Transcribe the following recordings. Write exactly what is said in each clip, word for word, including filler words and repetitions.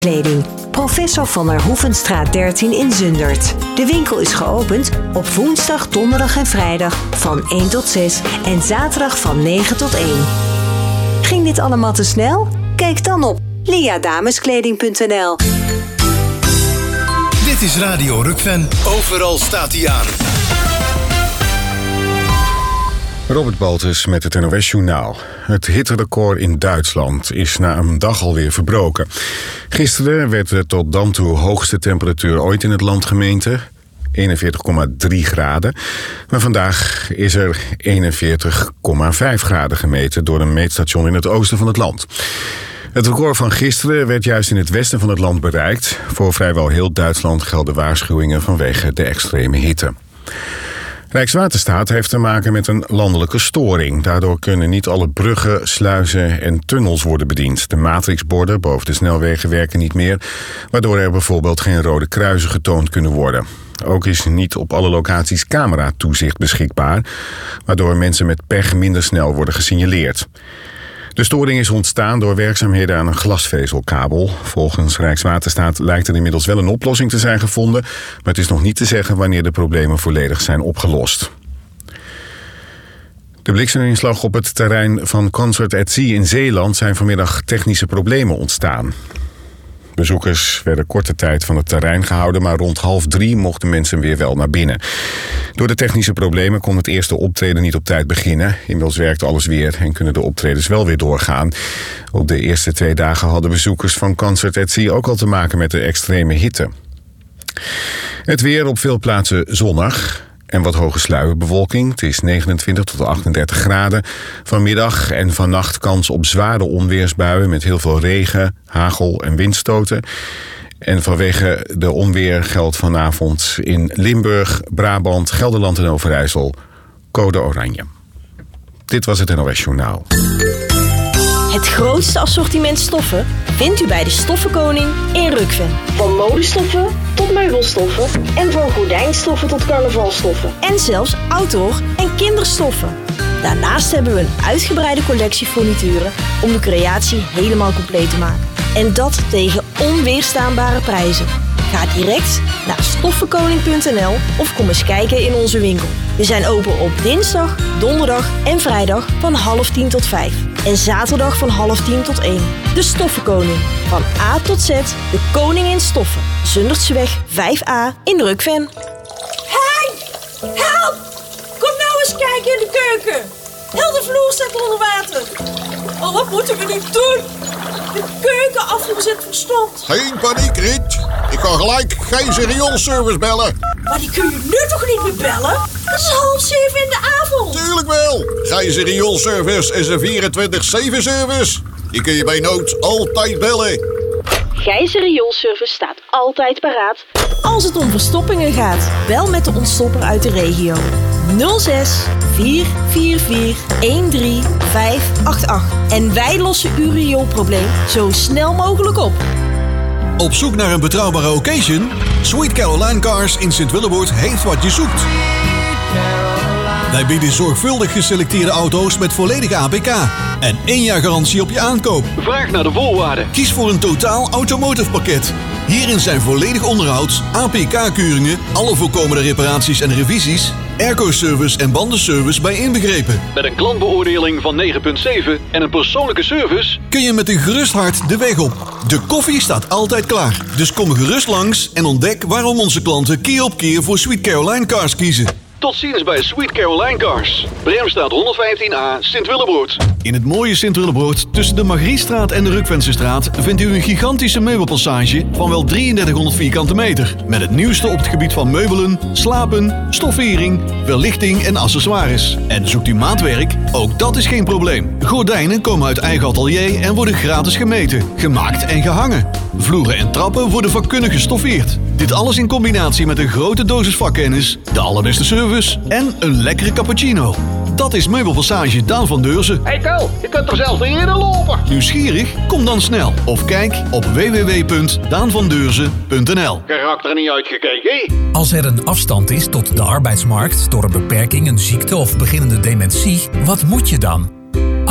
Kleding. Professor van der Hoevenstraat dertien in Zundert. De winkel is geopend op woensdag, donderdag en vrijdag van één tot zes en zaterdag van negen tot één. Ging dit allemaal te snel? Kijk dan op leadameskleding punt n l. Dit is Radio Rukven. Overal staat hij aan. Robert Baltus met het N O S-journaal. Het hitterecord in Duitsland is na een dag alweer verbroken. Gisteren werd de tot dan toe hoogste temperatuur ooit in het land gemeten, eenenveertig komma drie graden. Maar vandaag is er eenenveertig komma vijf graden gemeten door een meetstation in het oosten van het land. Het record van gisteren werd juist in het westen van het land bereikt. Voor vrijwel heel Duitsland gelden waarschuwingen vanwege de extreme hitte. Rijkswaterstaat heeft te maken met een landelijke storing. Daardoor kunnen niet alle bruggen, sluizen en tunnels worden bediend. De matrixborden boven de snelwegen werken niet meer, waardoor er bijvoorbeeld geen rode kruisen getoond kunnen worden. Ook is niet op alle locaties cameratoezicht beschikbaar, waardoor mensen met pech minder snel worden gesignaleerd. De storing is ontstaan door werkzaamheden aan een glasvezelkabel. Volgens Rijkswaterstaat lijkt er inmiddels wel een oplossing te zijn gevonden, maar het is nog niet te zeggen wanneer de problemen volledig zijn opgelost. De blikseminslag op het terrein van Concert at Sea in Zeeland zijn vanmiddag technische problemen ontstaan. Bezoekers werden korte tijd van het terrein gehouden, maar rond half drie mochten mensen weer wel naar binnen. Door de technische problemen kon het eerste optreden niet op tijd beginnen. Inmiddels werkt alles weer en kunnen de optredens wel weer doorgaan. Op de eerste twee dagen hadden bezoekers van Concert at Sea ook al te maken met de extreme hitte. Het weer op veel plaatsen zonnig en wat hoge sluierbewolking. Het is negenentwintig tot achtendertig graden. Vanmiddag en vannacht kans op zware onweersbuien met heel veel regen, hagel en windstoten. En vanwege de onweer geldt vanavond in Limburg, Brabant, Gelderland en Overijssel code oranje. Dit was het N O S-journaal. Het grootste assortiment stoffen vindt u bij de Stoffenkoning in Rukven. Van modestoffen tot meubelstoffen en van gordijnstoffen tot carnavalstoffen. En zelfs outdoor- en kinderstoffen. Daarnaast hebben we een uitgebreide collectie furnituren om de creatie helemaal compleet te maken. En dat tegen onweerstaanbare prijzen. Ga direct naar stoffenkoning punt n l of kom eens kijken in onze winkel. We zijn open op dinsdag, donderdag en vrijdag van half tien tot vijf. En zaterdag van half tien tot één. De Stoffenkoning. Van A tot Z, de koning in stoffen. Zundertseweg vijf a in Rukven. Hey! Help! Kom nou eens kijken in de keuken. Heel de vloer staat onder water. Oh, wat moeten we nu doen? De keuken afgezet van stond. Geen paniek, Riet. Ik kan gelijk Gijzer rioolservice bellen. Maar die kun je nu toch niet meer bellen? Het is half zeven in de avond. Tuurlijk wel. Gijzer rioolservice is een vierentwintig zeven service. Die kun je bij nood altijd bellen. Gijzer rioolservice staat altijd paraat. Als het om verstoppingen gaat, bel met de ontstopper uit de regio. nul zes vier vier vier een drie vijf acht acht. En wij lossen uw rioolprobleem zo snel mogelijk op. Op zoek naar een betrouwbare occasion? Sweet Caroline Cars in Sint-Willeboord heeft wat je zoekt. Wij bieden zorgvuldig geselecteerde auto's met volledige A P K en één jaar garantie op je aankoop. Vraag naar de voorwaarden. Kies voor een totaal automotive pakket. Hierin zijn volledig onderhoud, A P K-keuringen, alle voorkomende reparaties en revisies, airco-service en bandenservice bij inbegrepen. Met een klantbeoordeling van negen komma zeven en een persoonlijke service kun je met een gerust hart de weg op. De koffie staat altijd klaar. Dus kom gerust langs en ontdek waarom onze klanten keer op keer voor Sweet Caroline Cars kiezen. Tot ziens bij Sweet Caroline Cars. Bremstraat honderdvijftien a, Sint-Willebroord. In het mooie Sint-Willebroord, tussen de Margriestraat en de Rukvensestraat, vindt u een gigantische meubelpassage van wel drieëndertighonderd vierkante meter. Met het nieuwste op het gebied van meubelen, slapen, stoffering, verlichting en accessoires. En zoekt u maatwerk? Ook dat is geen probleem. Gordijnen komen uit eigen atelier en worden gratis gemeten, gemaakt en gehangen. Vloeren en trappen worden vakkundig gestoffeerd. Dit alles in combinatie met een grote dosis vakkennis, de allerbeste service en een lekkere cappuccino. Dat is Meubelpassage Daan van Deurzen. Hey Ko, je kunt er zelfs niet in lopen. Nieuwsgierig? Kom dan snel of kijk op w w w punt daan van deurzen punt n l. Karakter niet uitgekeken. Als er een afstand is tot de arbeidsmarkt door een beperking, een ziekte of beginnende dementie, wat moet je dan?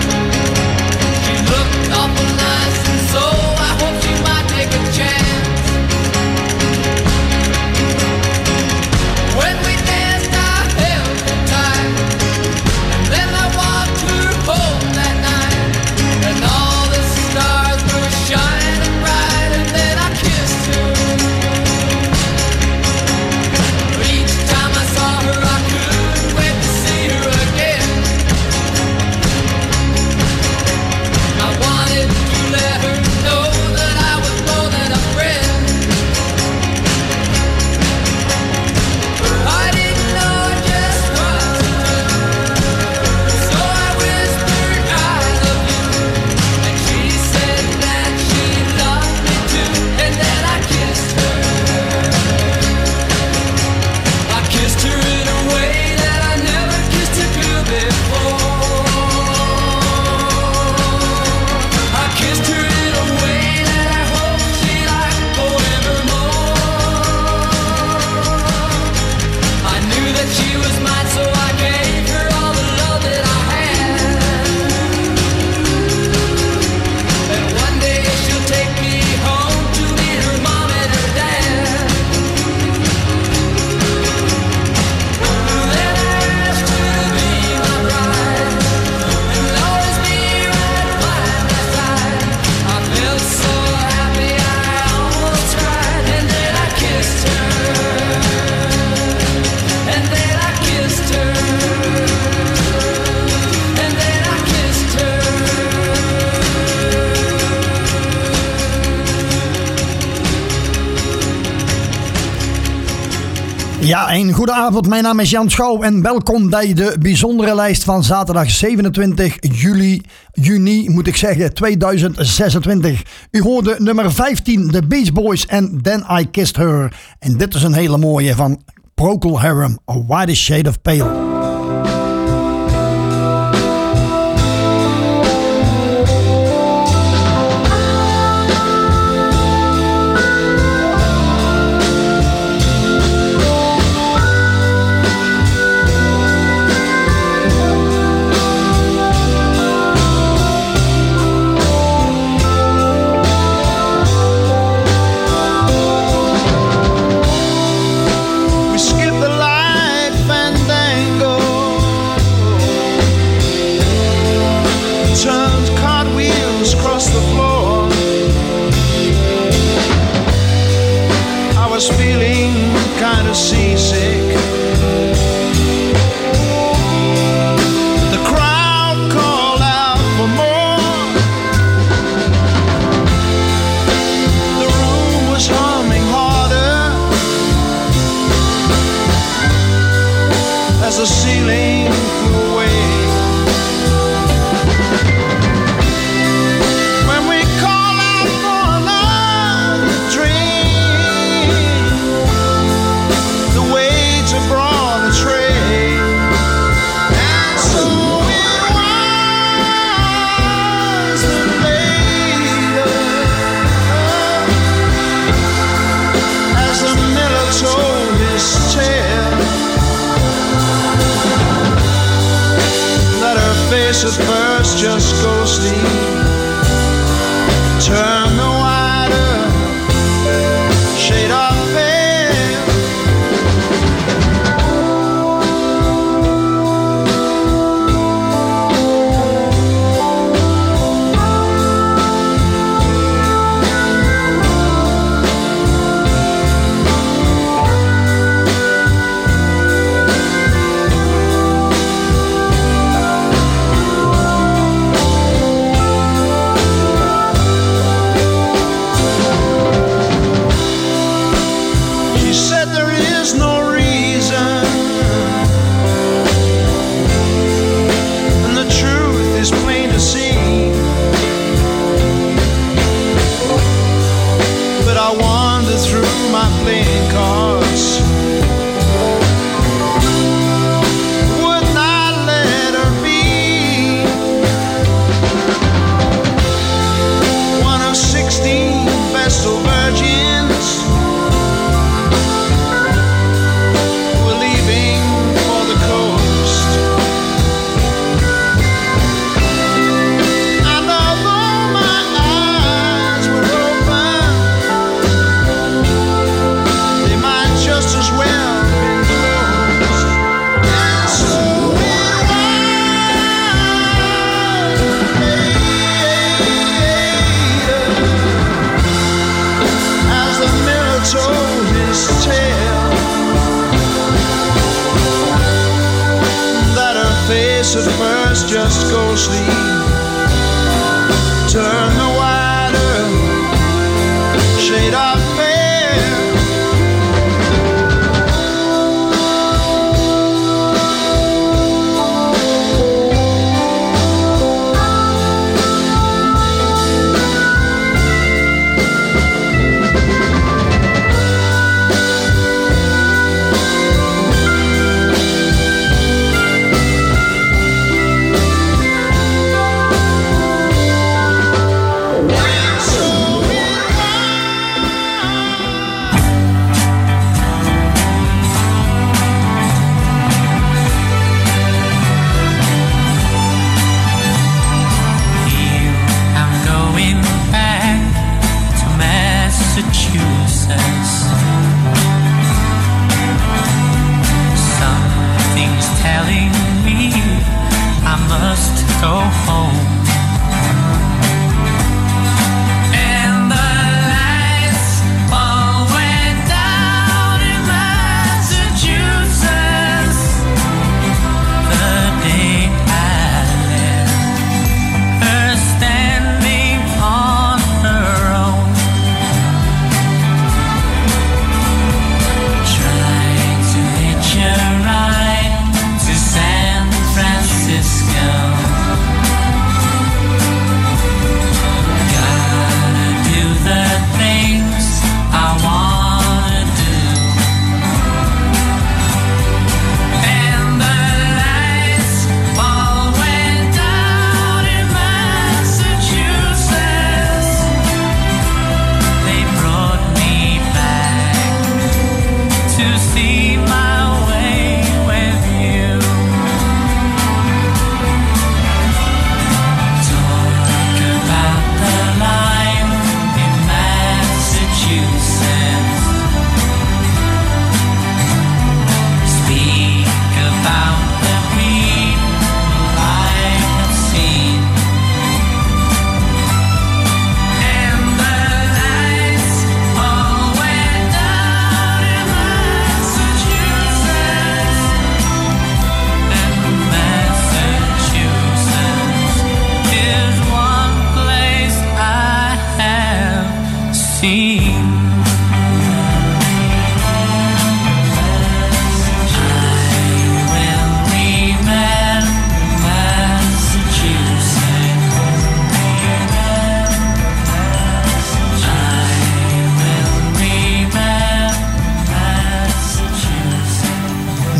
She looked awful nice, and so I hope she might take a chance. Ja, een goede avond. Mijn naam is Jan Schouw en welkom bij de bijzondere lijst van zaterdag zevenentwintig juli, juni moet ik zeggen, tweeduizend zesentwintig. U hoorde nummer vijftien, The Beach Boys en Then I Kissed Her. En dit is een hele mooie van Procol Harum, A White Shade of Pale. At first just go sleep. Turn the wider shade of at first just go sleep. Turn the wider shade of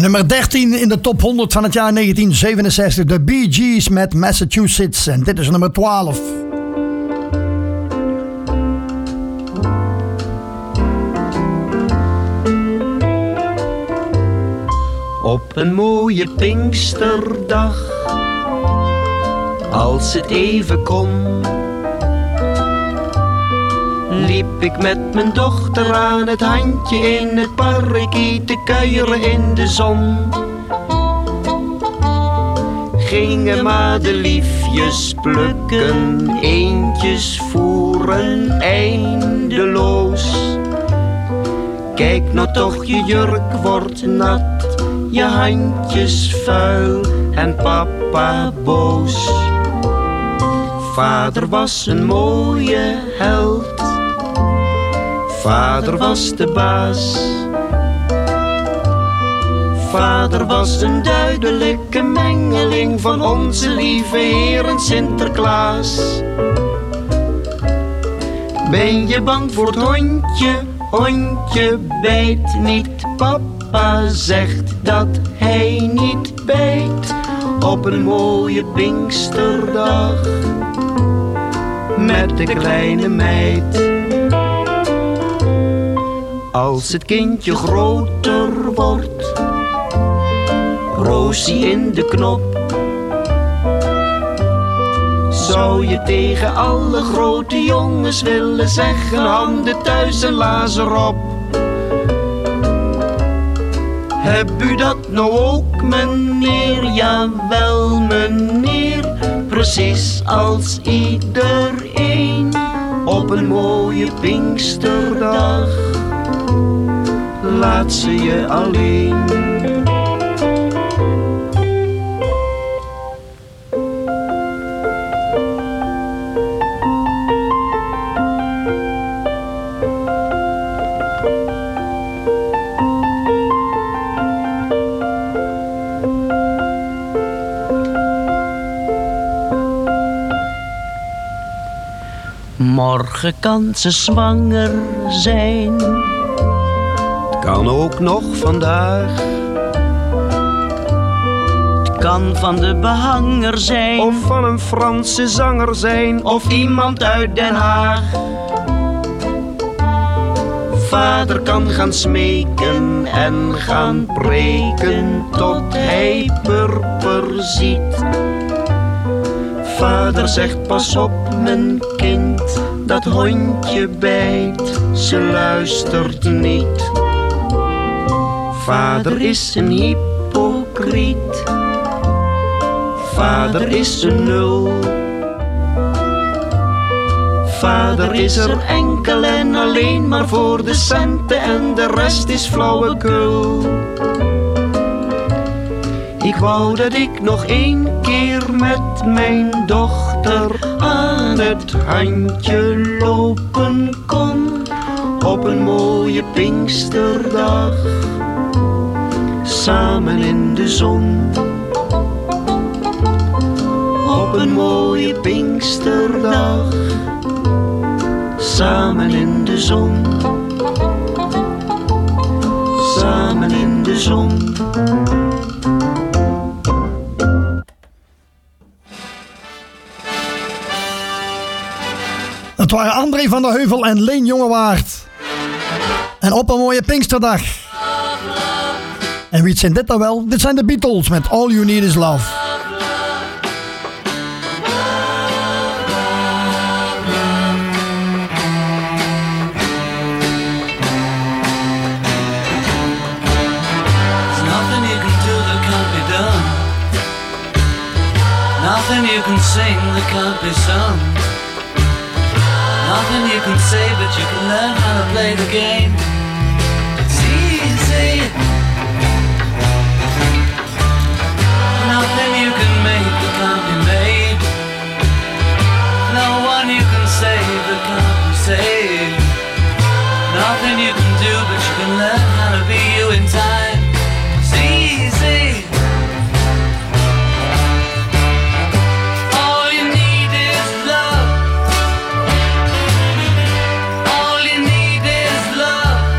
Nummer dertien in de top honderd van het jaar negentien zevenenzestig. De Bee Gees met Massachusetts. En dit is nummer twaalf. Op een mooie Pinksterdag, als het even kon, liep ik met mijn dochter aan het handje in het parkie te kuieren in de zon. Gingen madeliefjes plukken, eendjes voeren eindeloos. Kijk nou toch, je jurk wordt nat, je handjes vuil en papa boos. Vader was een mooie held, vader was de baas. Vader was een duidelijke mengeling van onze lieve Heer en Sinterklaas. Ben je bang voor het hondje? Hondje bijt niet. Papa zegt dat hij niet bijt. Op een mooie Pinksterdag met de kleine meid. Als het kindje groter wordt, Roosie in de knop, zou je tegen alle grote jongens willen zeggen: handen thuis en lazer op. Heb u dat nou ook, meneer? Jawel, meneer. Precies als iedereen op een mooie Pinksterdag. Laat ze je alleen. Morgen kan ze zwanger zijn, het kan ook nog vandaag. Het kan van de behanger zijn, of van een Franse zanger zijn, of iemand uit Den Haag. Vader kan gaan smeken en gaan preken tot hij purper ziet. Vader zegt: pas op mijn kind, dat hondje bijt, ze luistert niet. Vader is een hypocriet, vader is een nul. Vader is er enkel en alleen maar voor de centen en de rest is flauwekul. Ik wou dat ik nog één keer met mijn dochter aan het handje lopen kon. Op een mooie Pinksterdag, samen in de zon. Op een mooie Pinksterdag, samen in de zon. Samen in de zon. Het waren André van der Heuvel en Leen Jongewaard. En op een mooie Pinksterdag. En wie zijn dit dan wel? Dit zijn de Beatles met All You Need Is Love. Nothing you can sing that can't be sung. Nothing you can say, but you can learn how to play the game. It's easy. Nothing you can make that can't be made. No one you can save that can't be saved. Nothing you can do, but you can learn how to be you in time. It's easy. Love.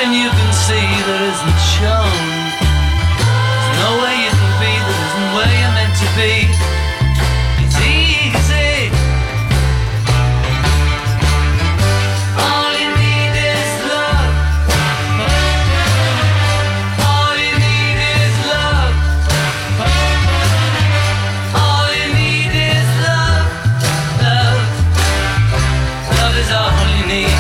nothing you can see that isn't shown. There's no way you can be that isn't where you're meant to be. It's easy. All you need is love. All you need is love. All you need is love. Love. Love is all you need.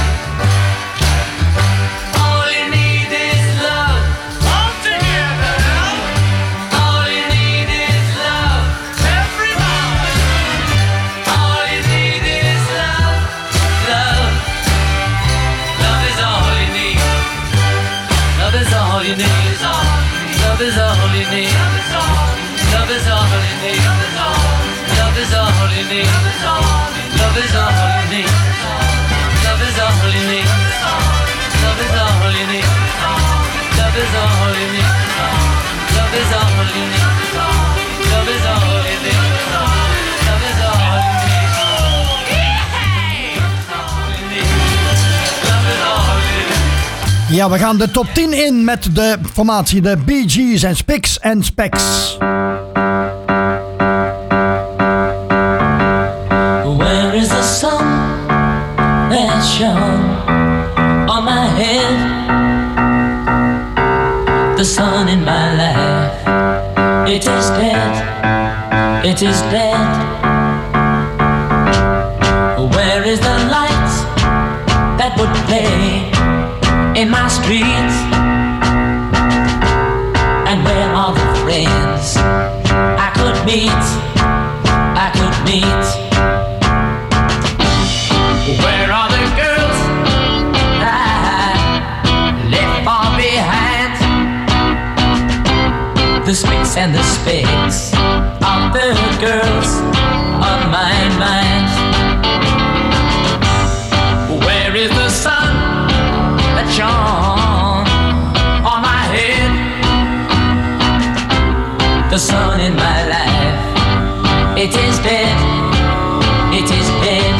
All you need is love. All together. All you need is love. Everybody. All you need is love. Love. Love is all you need. Love is all you need. Love is all you need. Love is all you need. Love is all you need. Love is all you need. Love is all you need. Love is all you need. Love is all you need. Love is all you need. Love is all you need. Love is all you need. Ja, we gaan de top tien in met de formatie de Bee Gees en Spicks and Specks. Where is the sun that shone on my head? The sun in my life, it is dead, it is dead. Where is the light that would play in my streets? And where are the friends I could meet, I could meet? Where are the girls I left far behind? The spicks and the specks of the girls on my mind. Where is the sun that shone on my head? The sun in my life, it is dead, it is dead.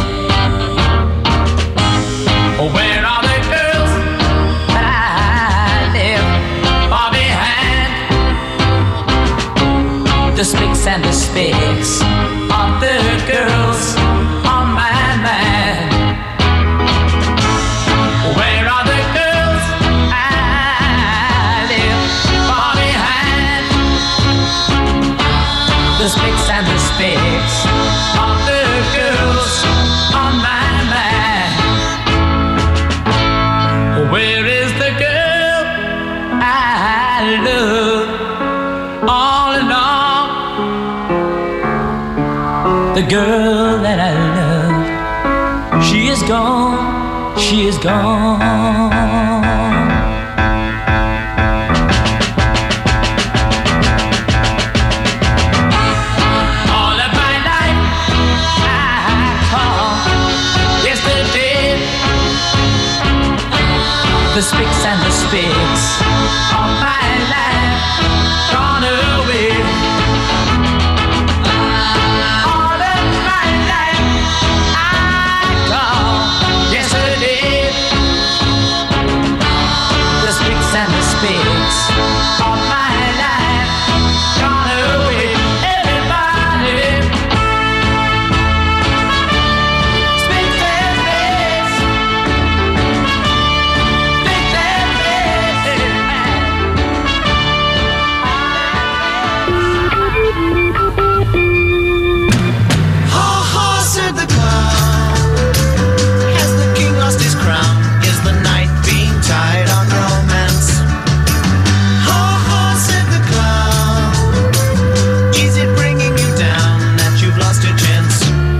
Where are the girls that I left far behind? The spicks and the specks of the girls on my mind. Where are the girls I left far behind? The spicks and the specks of the girls on my mind. Where is the girl I love all along? The girl that I love, she is gone, she is gone. All of my life I call yesterday. The spicks and the specks of my life gone away. All of my life I call yesterday. The spicks and the specks of my life gone away. Everybody, spicks and specks. Ha ha, said the clown. Has the king lost his crown? Is the knight being tied on romance? Ha ha, said the clown. Is it bringing you down that you've lost your chance?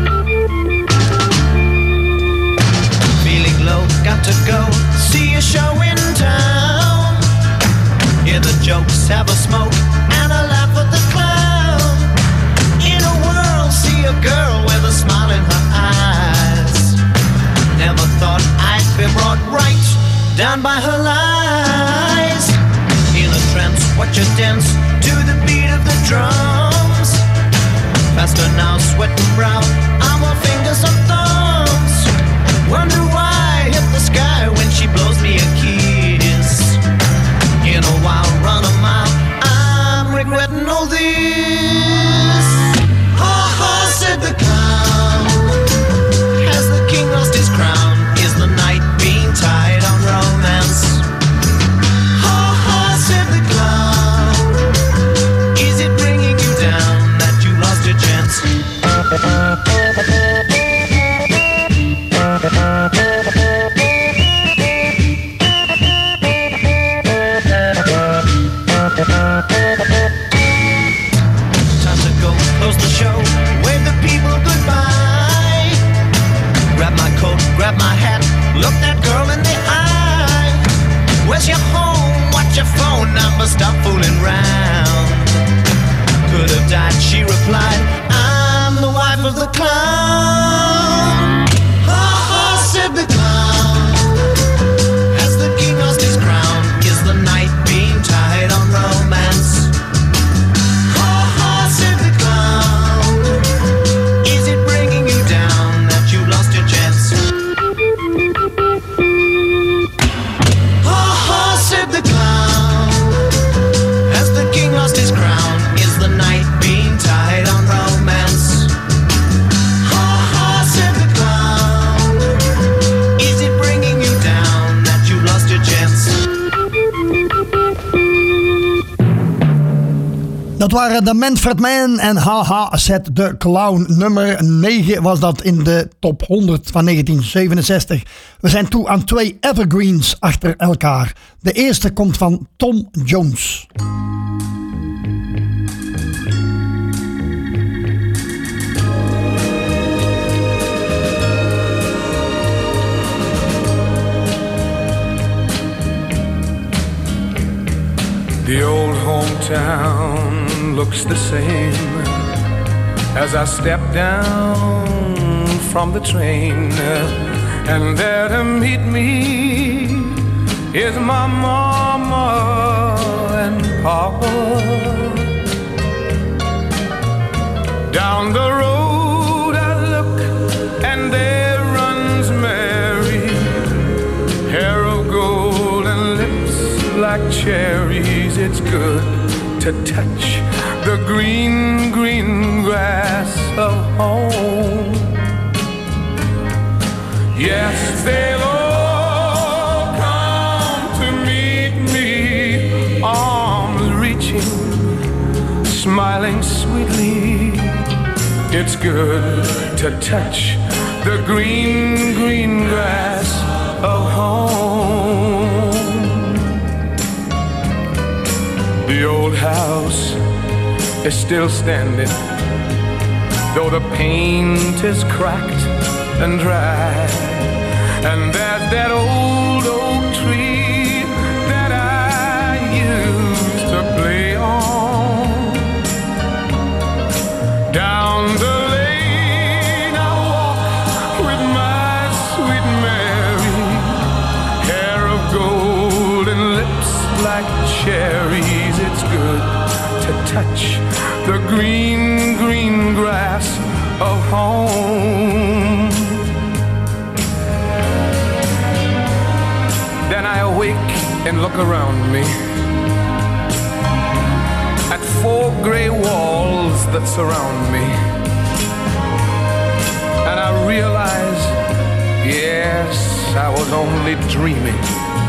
Feeling low, got to go see a show in town. Hear the jokes, have a smoke, and a laugh at the clown. In a whirl, see a girl with a smile in her eyes. Never thought I'd be brought right down by her lies. In a trance, watch her dance to the beat of the drums. Faster now, sweating brown, on my fingers and thumbs. Wonder why I hit the sky when she blows me a kiss. replied, I'm the wife of the clown. Ha ha, said the clown, as the king lost his crown. Is the night being tied on romance? Ha ha, said the clown, is it bringing you down that you lost your chance? Ha ha, said the clown, as the king lost his crown. Is the night being tied on romance? Ha ha, said the clown, is it bringing you down that you lost your chance? Dat waren de Manfred Man en Haha Zet de Clown. Nummer negen was dat in de top honderd van negentien zevenenzestig. We zijn toe aan twee evergreens achter elkaar. De eerste komt van Tom Jones. The old hometown looks the same as I step down from the train, and there to meet me is my mama and papa. Down the road I look and there runs Mary, hair of gold and lips like cherries. It's good to touch the green, green grass of home. Yes, they'll all come to meet me, arms reaching, smiling sweetly. It's good to touch the green, green grass of home. The old house is still standing, though the paint is cracked and dry. And there's that old oak tree that I used to play on. Down the lane I walk with my sweet Mary, hair of gold and lips like cherries. It's good to touch the green, green grass of home. Then I awake and look around me at four gray walls that surround me, and I realize, yes, I was only dreaming.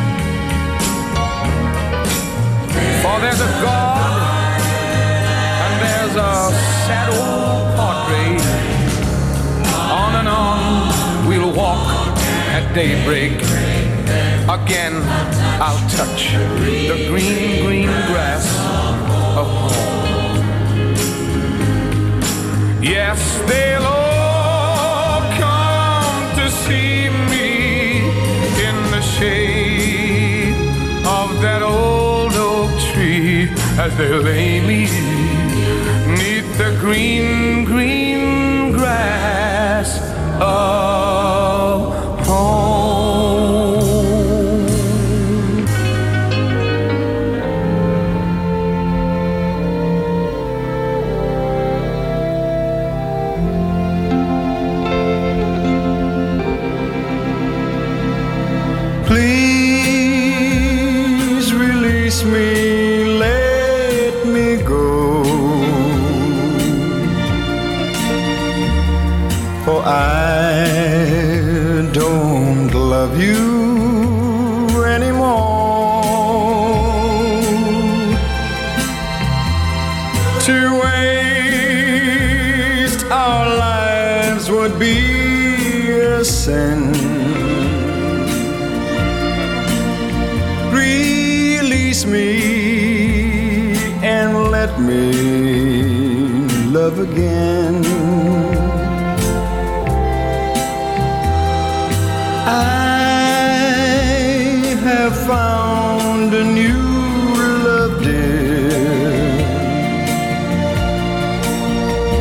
For there's a God and there's a sad old portrait. On and on we'll walk at daybreak. Again I'll touch the green, green grass of home. Yes, they'll all come to see me in the shade of that old oak tree, as they lay me neath the green, green grass of home. Please release me, let me go, for I don't love you anymore. To waste our lives would be a sin. Release me and let me love again. I have found a new love, dear.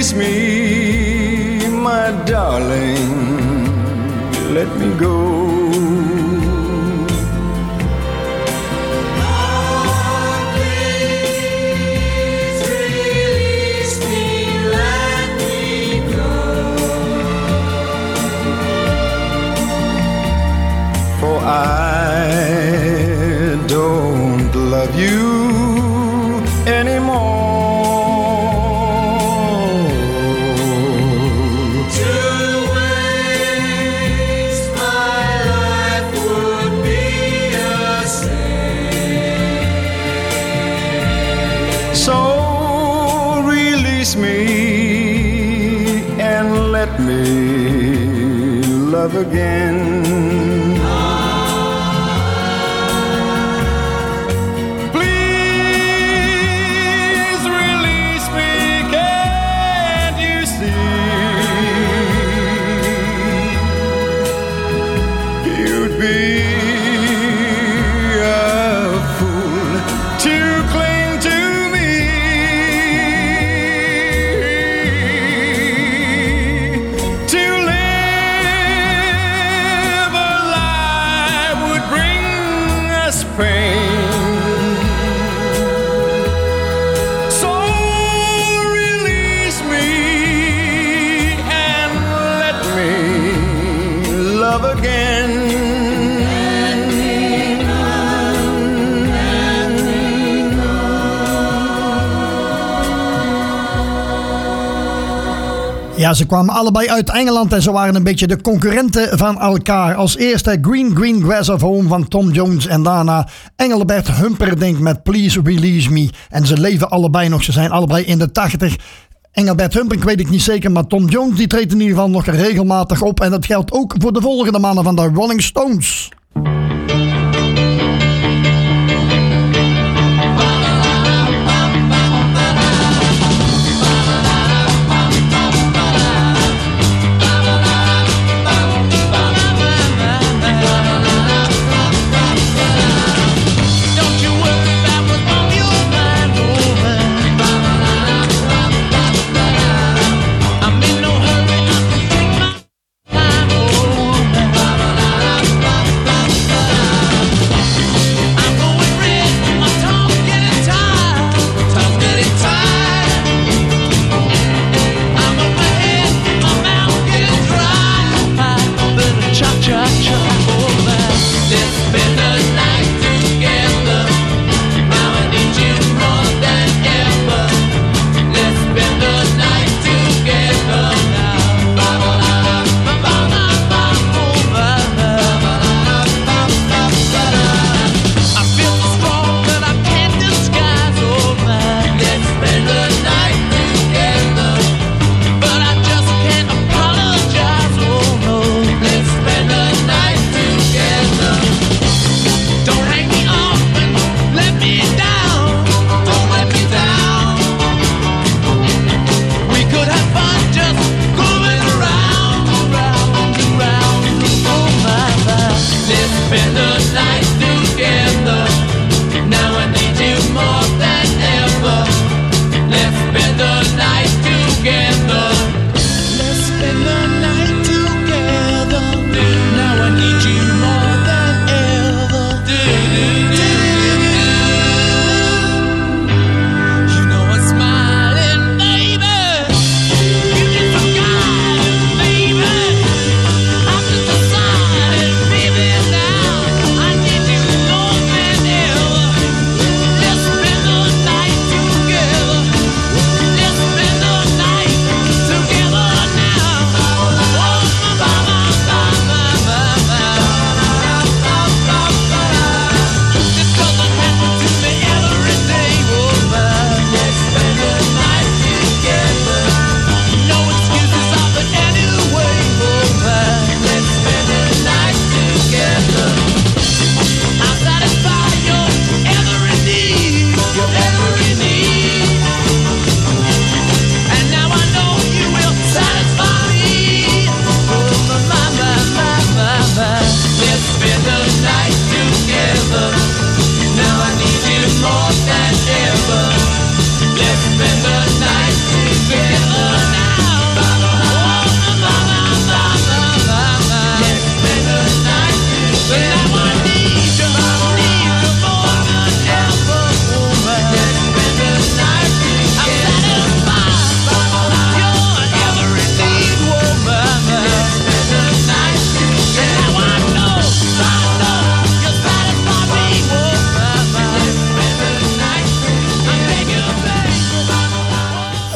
release me, my darling, let me go. I don't love you anymore. To waste my life would be a sin. So release me and let me love again. Ja, ze kwamen allebei uit Engeland en ze waren een beetje de concurrenten van elkaar. Als eerste Green Green Grass of Home van Tom Jones en daarna Engelbert Humperdinck met Please Release Me. En ze leven allebei nog, ze zijn allebei in de tachtig. Engelbert Humperdinck weet ik niet zeker, maar Tom Jones die treedt in ieder geval nog regelmatig op. En dat geldt ook voor de volgende mannen van de Rolling Stones. I'm in no hurry, I can take my time, oh man.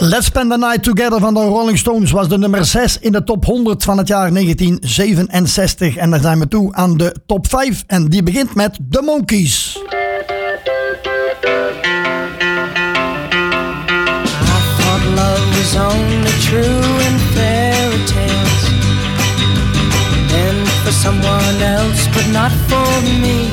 Let's Spend the Night Together van de Rolling Stones was de nummer zes in de top honderd van het jaar negentien zevenenzestig. En dan zijn we toe aan de top vijf en die begint met The Monkees. I thought love was only true in fairy tales and for someone else but not for me.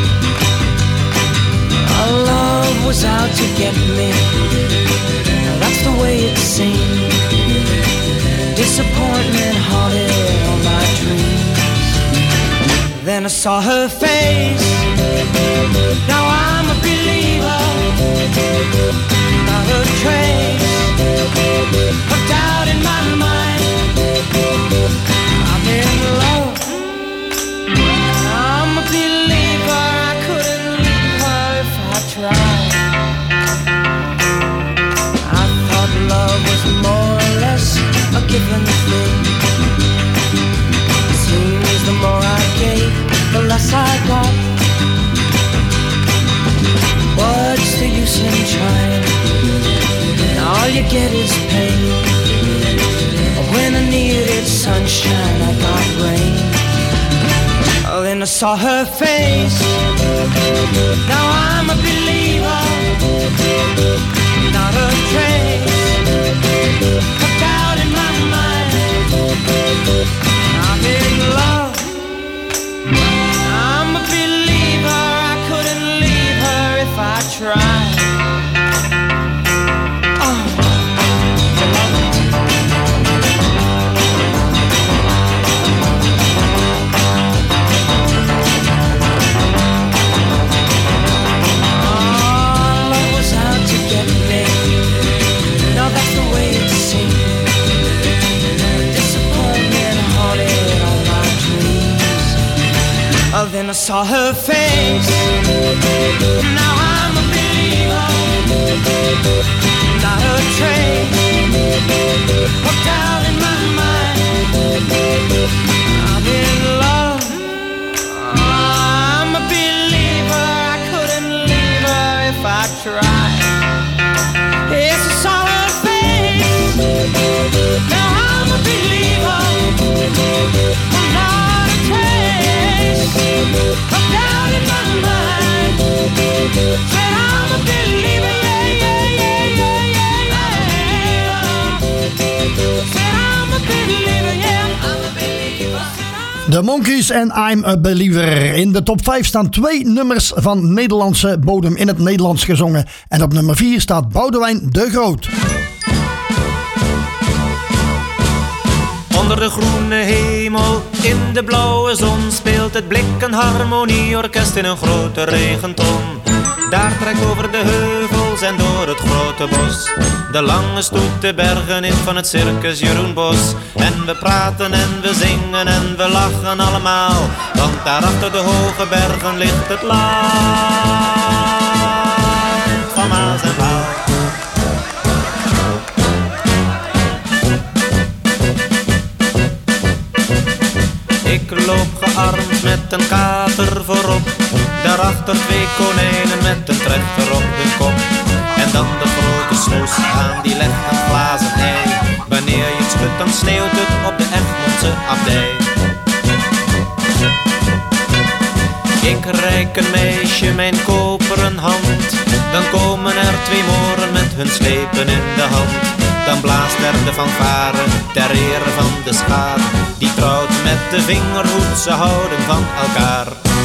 Our love was out to get me. That's the way it seemed. Disappointment haunted all my dreams. Then I saw her face. Now I'm a believer. Not a trace of doubt in my mind. I'm in love. I'm a believer. I couldn't leave her if I tried. Love was more or less a given thing. Seems the more I gave, the less I got. What's the use in trying? All you get is pain. When I needed sunshine, I got rain. Oh, then I saw her face. Now I'm a believer. Not a trace of doubt in my mind. I'm in love. I'm a believer. I couldn't leave her if I tried. Then I saw her face. Now I'm a believer. Not a trace of doubt in my mind. I'm in love. I'm a believer. I couldn't leave her if I tried. Yes, I saw her face. Now I'm a believer. Not a trace of doubt in my mind. Said I'm a believer, yeah, yeah, yeah, yeah, yeah, yeah. Said I'm a believer, yeah, I'm a believer. The Monkees en I'm a Believer. In de top vijf staan twee nummers van Nederlandse bodem in het Nederlands gezongen. En op nummer vier staat Boudewijn de Groot. Onder de groene hemel, in de blauwe zon, speelt het Blikken Harmonieorkest in een grote regenton. Daar trekt over de heuvels en door het grote bos de lange stoet de bergen in van het circus Jeroen Bos. En we praten en we zingen en we lachen allemaal, want daar achter de hoge bergen ligt het land van Maas en Waal. Ik loop gearmd met een kater voorop, daarachter twee konijnen met een trechter op hun kop. En dan de grote snoes aan die legt een glazen ei. Wanneer je het schudt dan sneeuwt het op de Egmondse abdij. Ik reik een meisje mijn koperen hand, dan komen er twee moren met hun slepen in de hand. Dan blaast er de fanfare ter ere van de schaar, die trouwt met de vingerhoed, ze houden van elkaar.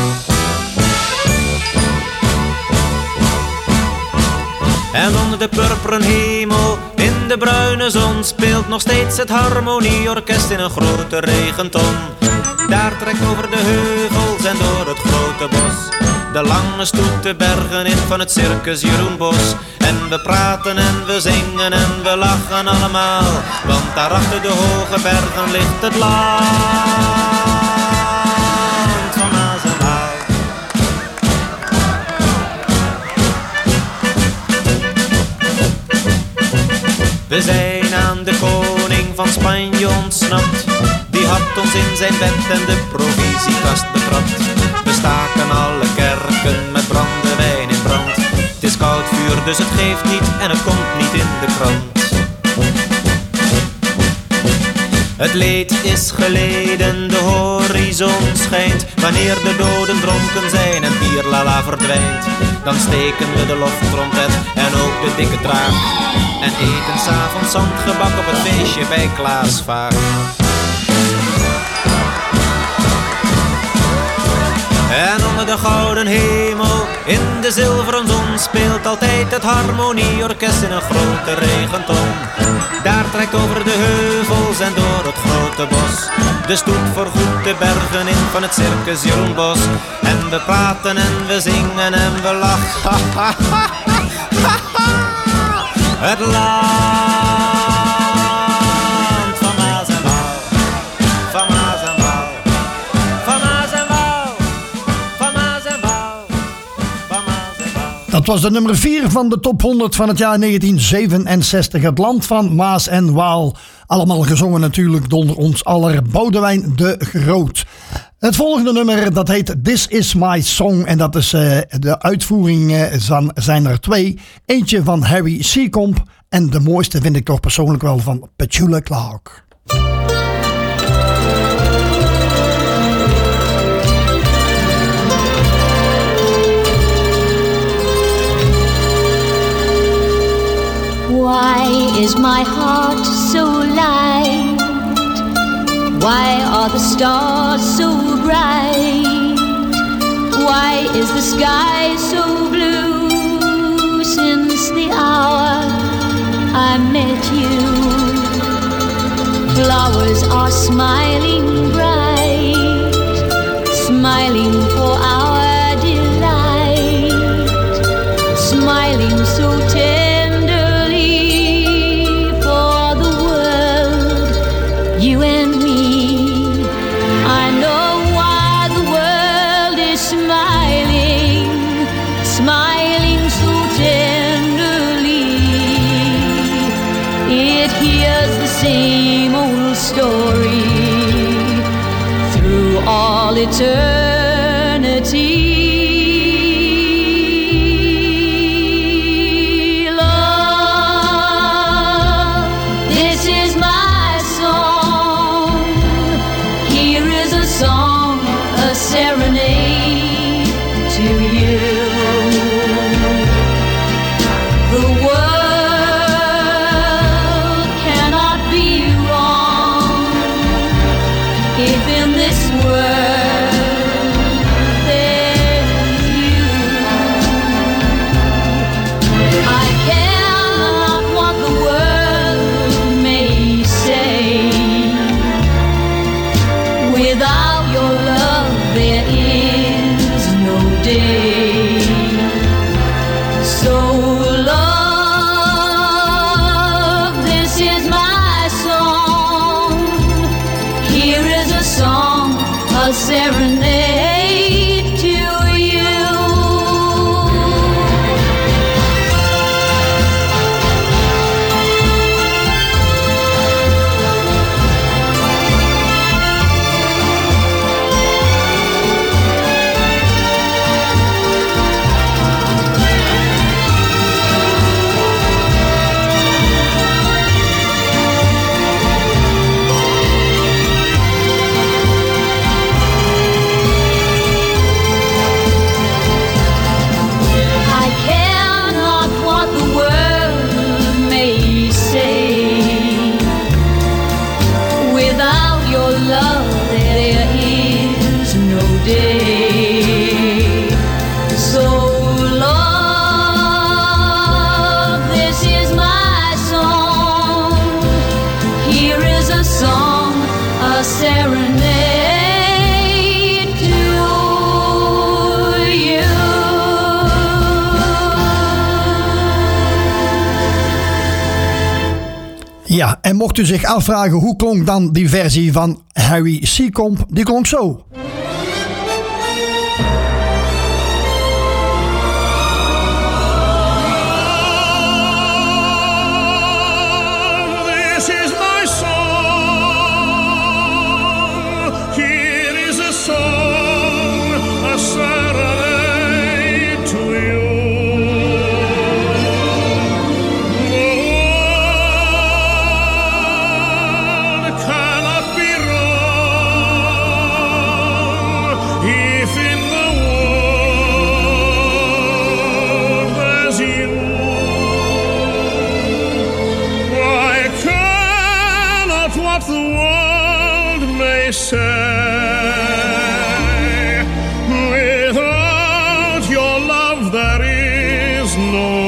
En onder de purperen hemel, in de bruine zon, speelt nog steeds het Harmonieorkest in een grote regenton. Daar trekt over de heuvels en door het grote bos de lange stoet de bergen in van het circus Jeroen Bos. En we praten en we zingen en we lachen allemaal, want daar achter de hoge bergen ligt het land van Maas en Waal. We zijn aan de koning van Spanje ontsnapt, die had ons in zijn bed en de provisiekast betrapt. We staken alle kerken met brandewijn in brand. Het is koud vuur, dus het geeft niet en het komt niet in de krant. Het leed is geleden, de horizon schijnt. Wanneer de doden dronken zijn en bierlala verdwijnt, dan steken we de lofttrompet en ook de dikke traag en eten 's avonds zandgebak op het feestje bij Klaas Vaak. En onder de gouden hemel, in de zilveren zon, speelt altijd het harmonieorkest in een grote regenton. Daar trekt over de heuvels en door het grote bos de stoet voorgoed de bergen in van het circus Jeroen Bos. En we praten en we zingen en we lachen. Het land van Maas en Waal, van Maas en Waal, van Maas en Waal, van Maas en Waal, van Maas en Waal. Dat was de nummer vier van de top honderd van het jaar negentien zevenenzestig. Het land van Maas en Waal. Allemaal gezongen natuurlijk door ons aller Boudewijn de Groot. Het volgende nummer dat heet This Is My Song. En dat is uh, de uitvoering uh, van, zijn er twee. Eentje van Harry Seacombe. En de mooiste vind ik toch persoonlijk wel van Petula Clark. Why is my heart so light? Why are the stars so bright? Why is the sky so blue since the hour I met you? Flowers are smiling bright, smiling for our delight, smiling so tenderly for the world, you and me. I know why the world is smiling, smiling so tenderly. It hears the same old story through all eternity. Love, this is my song. Here is a song, a serenade to you. The world cannot be wrong if in this world there's you. I care not what the world may say. Without your love there is no day. So love, this is my song. Here is a song, a serenade to you. I care not what the world may say. Without your love there is no day. So love, this is my song. Here is a song, a serenade to you. Ja, en mocht u zich afvragen hoe klonk dan die versie van Harry Seacombe, die klonk zo. This is my song. Here is a song, a serenade to you. The world cannot what the world may say. Without your love there is no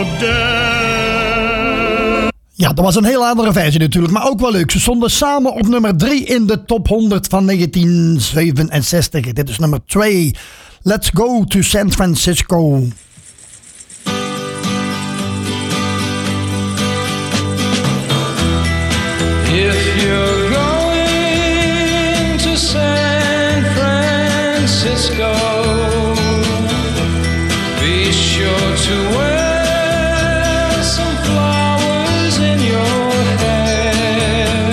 day. Ja, dat was een heel andere versie natuurlijk, maar ook wel leuk. Ze stonden samen op nummer drie in de top honderd van negentien zevenenzestig. Dit is nummer twee. Let's go to San Francisco. If you're going to San Francisco, be sure to wear some flowers in your hair.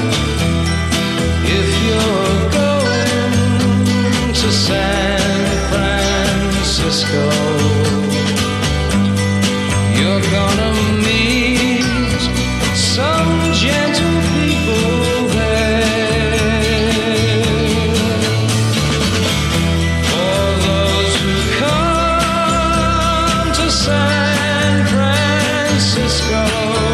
If you're going to San Francisco, you're gonna meet some gentle people there. For those who come to San Francisco,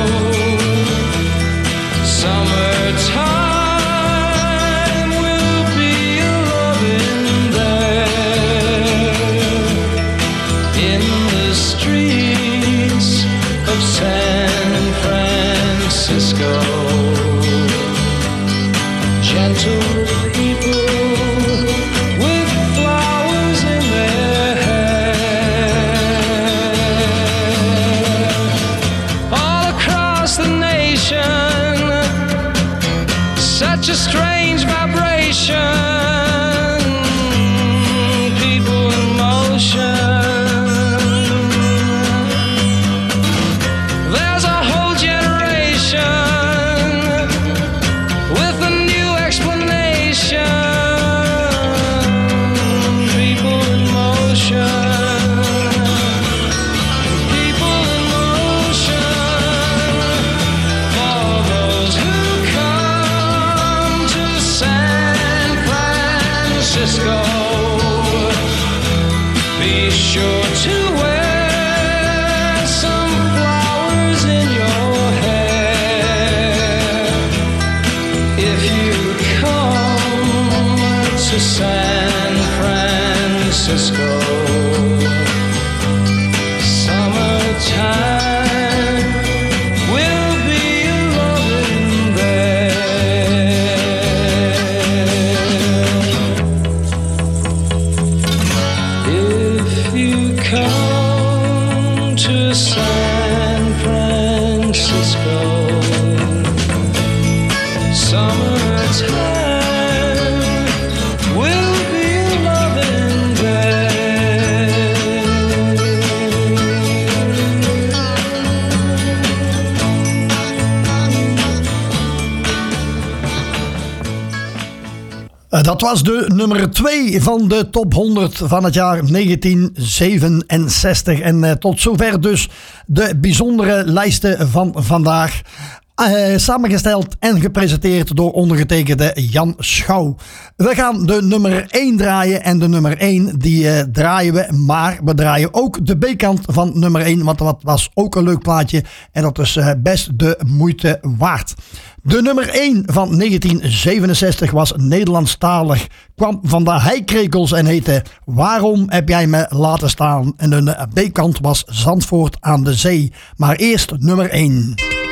summertime will be a-loving there. In the streets of San Francisco, gentle people with flowers in their hair. All across the nation, such a strange vibration, people in motion. There's a whole generation with a new explanation. People in motion. People in motion. For those who come to San Francisco, be sure to wear some flowers in your hair. If you come to San Francisco, summertime will be a-loving there. If you come to San Francisco, summertime will be a-loving there. Uh, Dat was de nummer twee van de top honderd van het jaar negentien zevenenzestig. En uh, tot zover dus de bijzondere lijsten van vandaag. Uh, samengesteld en gepresenteerd door ondergetekende Jan Schouw. We gaan de nummer één draaien en de nummer één die uh, draaien we, maar we draaien ook de B-kant van nummer één, want dat was ook een leuk plaatje en dat is uh, best de moeite waard. De nummer één van negentien zevenenzestig was Nederlandstalig, kwam van de Heikrekels en heette Waarom heb jij me laten staan? En de B-kant was Zandvoort aan de Zee. Maar eerst nummer één.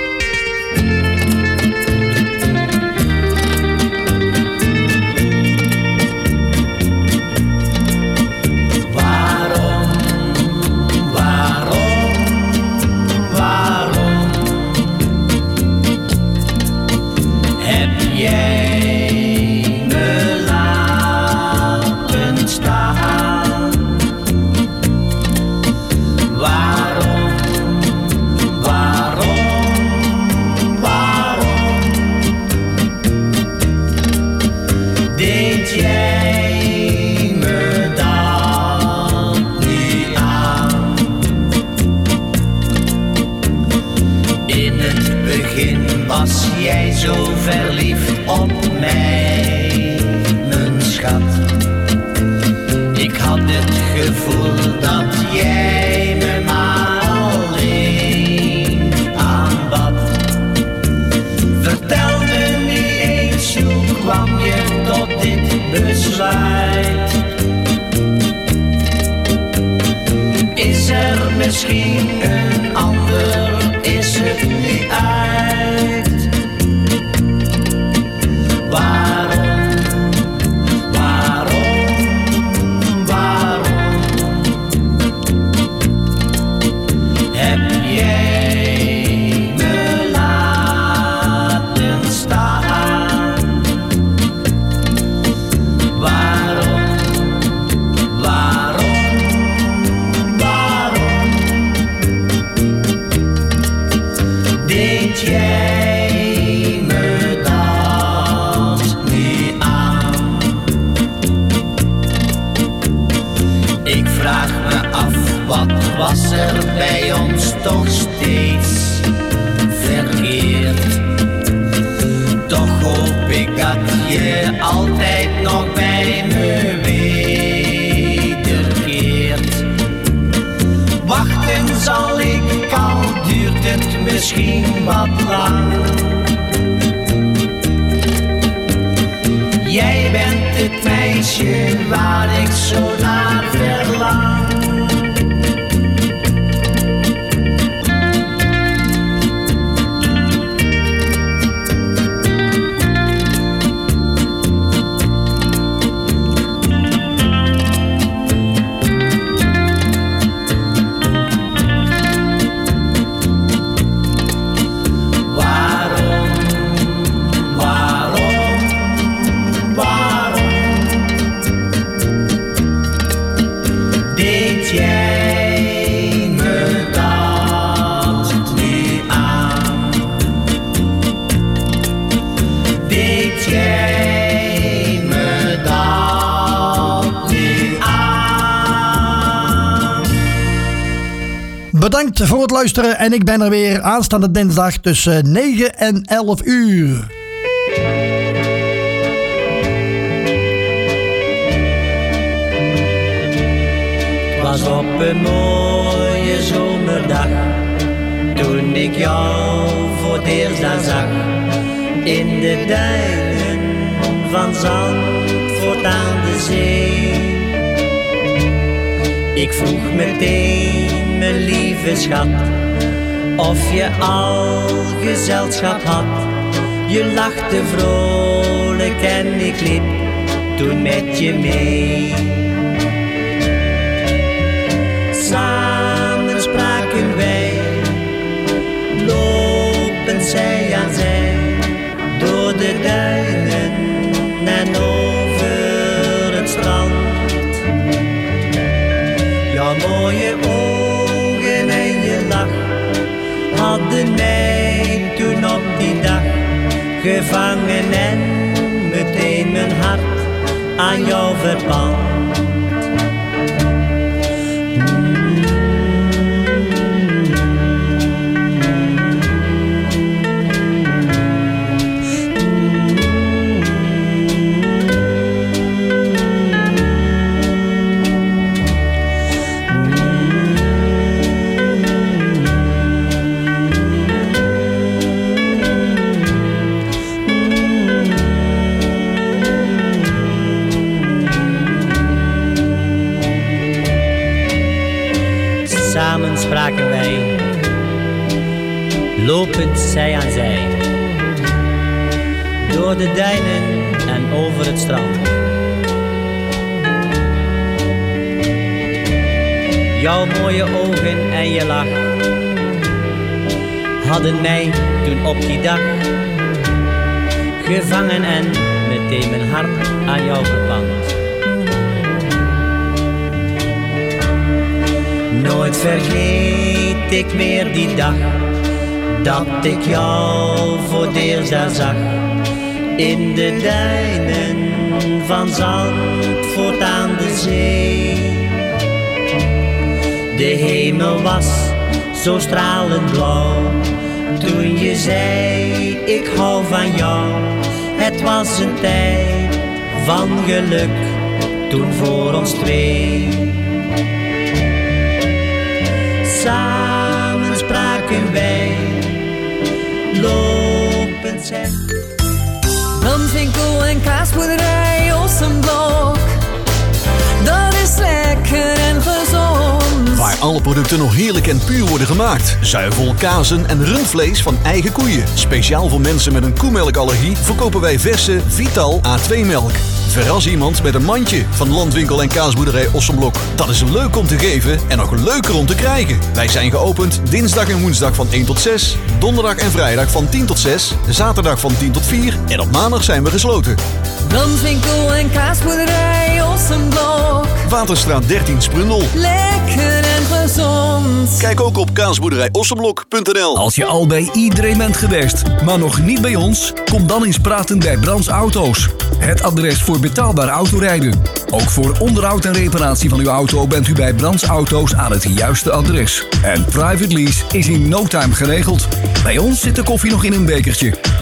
Was jij zo verliefd op mij, mijn schat? Ik had het gevoel dat jij me maar alleen aanbad. Vertel me nu eens zwaait. Is er misschien een ander, is het niet uit. Waarom, waarom, waarom heb jij me laten staan? Waarom, waarom, waarom deed jij me dat niet aan? Ik vraag me af, wat was er bij ons toch steeds verkeerd? Toch hoop ik dat je altijd nog bij me wederkeert. Wachten zal ik, al duurt het misschien wat lang. Jij bent het meisje waar ik zo naar verlang. Waarom, waarom, waarom deed jij me dat niet aan? Deed jij me dat niet aan? Bedankt voor het luisteren en ik ben er weer aanstaande dinsdag tussen negen en elf uur. Het was op een mooie zomerdag toen ik jou voor het eerst daar zag. In de duinen van Zandvoort aan de zee. Ik vroeg meteen, mijn lieve schat, of je al gezelschap had. Je lachte vrolijk en ik liep toen met je mee. Samen spraken wij, lopend zij aan zij, door de duinen en over het strand. Jouw mooie ogen en je lach hadden mij toen op die dag gevangen en meteen mijn hart aan jou verpand. Samen spraken wij, lopend zij aan zij, door de duinen en over het strand. Jouw mooie ogen en je lach hadden mij toen op die dag gevangen en meteen mijn hart aan jou gepand. Nooit vergeet ik meer die dag dat ik jou voor het eerst daar zag. In de duinen van Zandvoort aan de zee. De hemel was zo stralend blauw toen je zei ik hou van jou. Het was een tijd van geluk toen voor ons twee. Samen spraken wij, lopend zij. Landwinkel en kaasboerderij Ossenblad. alle producten nog heerlijk en puur worden gemaakt. Zuivel, kazen en rundvlees van eigen koeien. Speciaal voor mensen met een koemelkallergie verkopen wij verse Vital A twee melk. Verras iemand met een mandje van Landwinkel en Kaasboerderij Ossenblok. Dat is leuk om te geven en nog leuker om te krijgen. Wij zijn geopend dinsdag en woensdag van één tot zes, donderdag en vrijdag van tien tot zes, zaterdag van tien tot vier en op maandag zijn we gesloten. Landwinkel en Kaasboerderij Ossenblok. Waterstraat dertien Sprundel. Lekker en gezond. Kijk ook op kaasboerderij ossenblok punt n l. Als je al bij iedereen bent geweest, maar nog niet bij ons, kom dan eens praten bij Brands Auto's. Het adres voor betaalbaar autorijden. Ook voor onderhoud en reparatie van uw auto bent u bij Brands Auto's aan het juiste adres. En private lease is in no time geregeld. Bij ons zit de koffie nog in een bekertje.